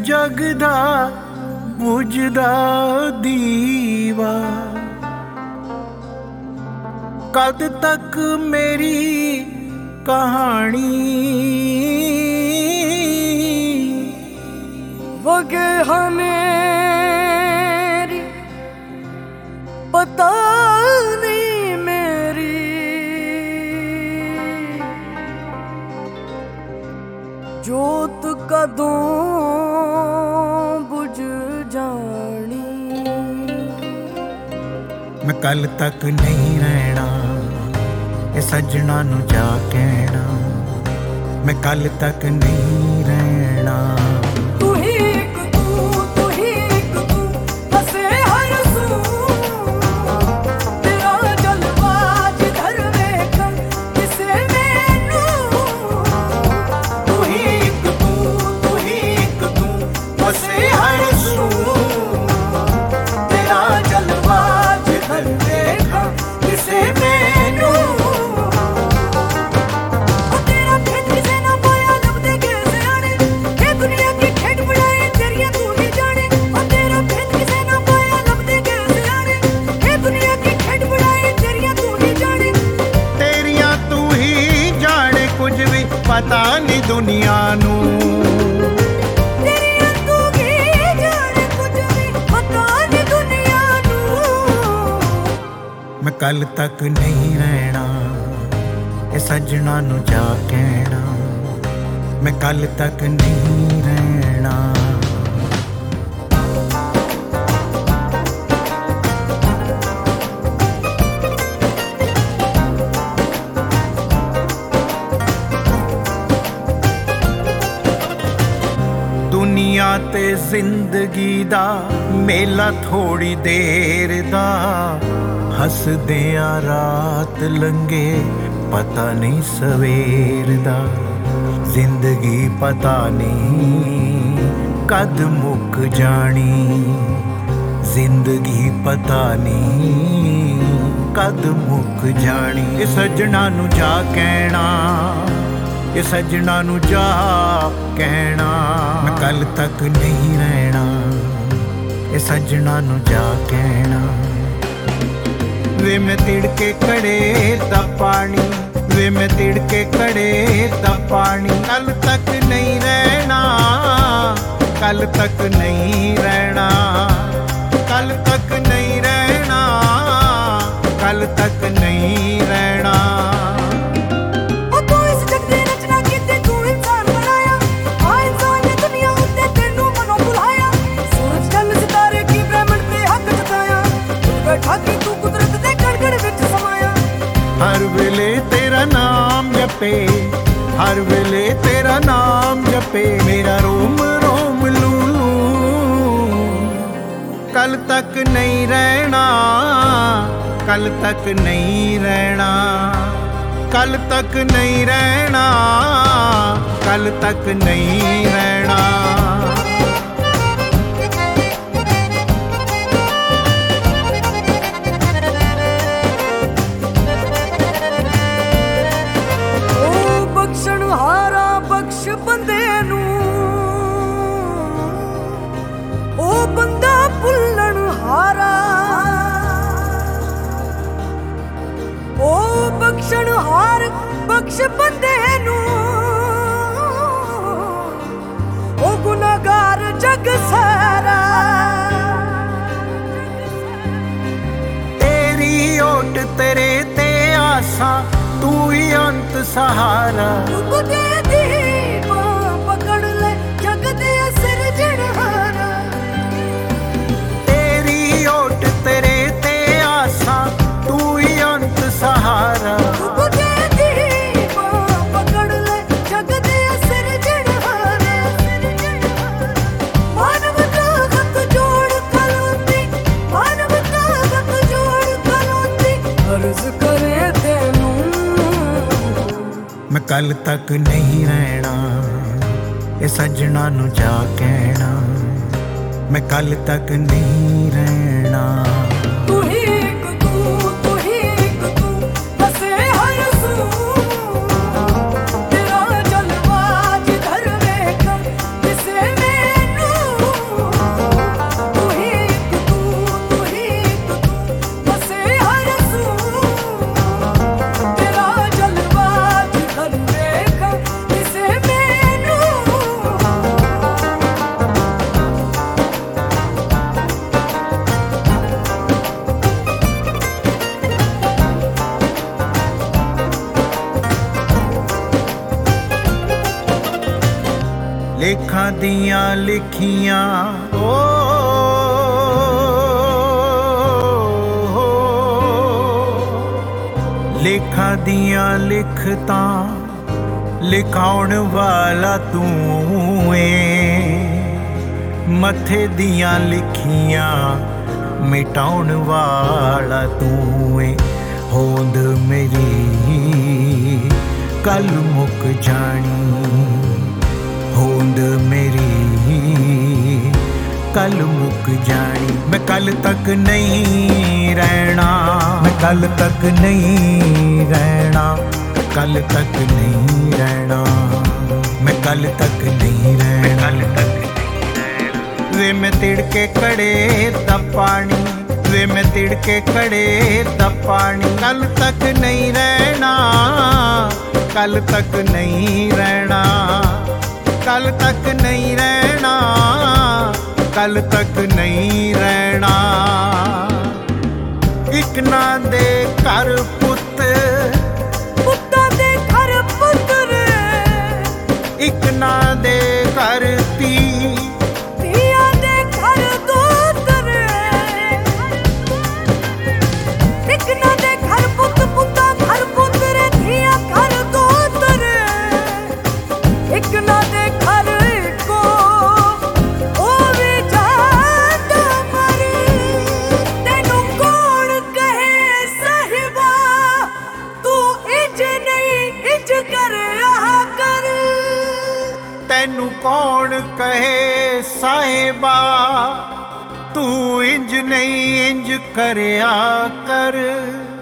जगदा बुझदा दीवा। कद तक मेरी कहानी वगे मेरी पता नहीं मेरी जोत कदों बुझ जानी। मैं कल तक नहीं रहना ए सजना नू जा कहना। मैं कल तक नहीं रहना। पता नहीं दुनिया नू मैं कल तक नहीं रहना ए सजना नू जा कहना। मैं कल तक नहीं रहना। दुनिया ते जिंदगी दा मेला थोड़ी देर दा। हसदियां रात लंघे पता नहीं सवेर दा। जिंदगी पता नहीं कद मुक जानी। जिंदगी पता नहीं कद मुक जानी। ए सजना नू जा कहना ए सजना नू जा कहना। मैं कल तक नहीं रहना ए सजना नू जा कहना। वे मैं तिड़के खड़े दा पानी वे मैं तिड़के खड़े दा पानी। कल तक नहीं रहना कल तक नहीं रहना। कल तक नहीं रहना कल तक नहीं रहना। हर वेले तेरा नाम जपे हर वेले तेरा नाम जपे मेरा रोम रोम लूलू। कल तक नहीं रहना कल तक नहीं रहना। कल तक नहीं रहना कल तक नहीं रहना। हारा बख्श बंदे नू ओ बंदा भुल्लण हारा। ओ बख्शण हार बख्श बंदे नू ओ गुनाहगार जग सारा। तेरी ओट तेरे ते आसा तू ही अंत सहारा। पकड़ ले जग दे सिरजनहारा। तेरी ओट तेरे ते आसा तू ही अंत सहारा। पकड़ ले जग दे सिरजनहारा। मानवता हक जोड़ खलोती मानवता हक जोड़ खलोती। अर्ज करे तेनू मैं कल तक नहीं रहना ए सजना नू जा कहना। मैं कल तक नहीं रहना। तू ही बसे हर सू। तेरा जलवा जिधर वेख किसे मैनू ਲੇਖਾਂ ਦੀਆਂ ਲਿਖੀਆਂ ਲੇਖਾਂ ਦੀਆਂ ਲਿਖਤਾਂ ਲਿਖਾਉਣ ਵਾਲਾ ਤੂੰ ਏ ਮੱਥੇ ਦੀਆਂ ਲਿਖੀਆਂ ਮਿਟਾਉਣ ਵਾਲਾ ਤੂੰ ਏ ਹੋਂਦ ਮੇਰੀ ਕੱਲ ਮੁੱਕ ਜਾਣੀ ਹੋਂਦ ਮੇਰੀ ਕੱਲ ਮੁੱਕ ਜਾਣੀ ਮੈਂ ਕੱਲ ਤੱਕ ਨਹੀਂ ਰਹਿਣਾ ਮੈਂ ਕੱਲ ਤੱਕ ਨਹੀਂ ਰਹਿਣਾ ਕੱਲ ਤੱਕ ਨਹੀਂ ਰਹਿਣਾ ਮੈਂ ਕੱਲ ਤੱਕ ਨਹੀਂ ਰਹਿਣਾ ਵੇ ਮੈਂ ਤਿੜਕੇ ਕੜੇ ਦਾ ਪਾਣੀ ਵੇ ਮੈਂ ਤਿੜਕੇ ਕੜੇ ਦਾ ਪਾਣੀ ਕੱਲ ਤੱਕ ਨਹੀਂ ਰਹਿਣਾ ਕੱਲ ਤੱਕ ਨਹੀਂ ਰਹਿਣਾ ਕੱਲ ਤੱਕ ਨਹੀਂ ਰਹਿਣਾ ਕੱਲ ਤੱਕ ਨਹੀਂ ਰਹਿਣਾ ਇੱਕ ਨਾ ਦੇ ਘਰ ਪੁੱਤ ਪੁੱਤਾਂ ਦੇ ਘਰ ਪੁੱਤਰ ਇੱਕ ਨਾ ਦੇ ਘਰ ਧੀ ਧੀਆਂ ਦੇ ਘਰ ਦੋਤਰ ਇੱਕ ਨਾ ਦੇ ਘਰ ਪੁੱਤ ਪੁੱਤਾਂ ਘਰ ਪੁੱਤਰ ਧੀਆਂ ਘਰ ਦੋਤਰ ਇੱਕ ਨਾ ਦੇ ਘਰ ਇੱਕੋ ਉਹ ਵੀ ਜਾਂਦਾ ਮਰੀ ਤੈਨੂੰ ਕੌਣ ਕਹੇ ਸਾਹਿਬਾ ਤੂੰ ਇੰਜ ਨਹੀਂ ਇੰਜ ਕਰਿਆ ਕਰ ਤੈਨੂੰ ਕੌਣ ਕਹੇ ਸਾਹਿਬਾ ਤੂੰ ਇੰਜ ਨਹੀਂ ਇੰਜ ਕਰਿਆ ਕਰ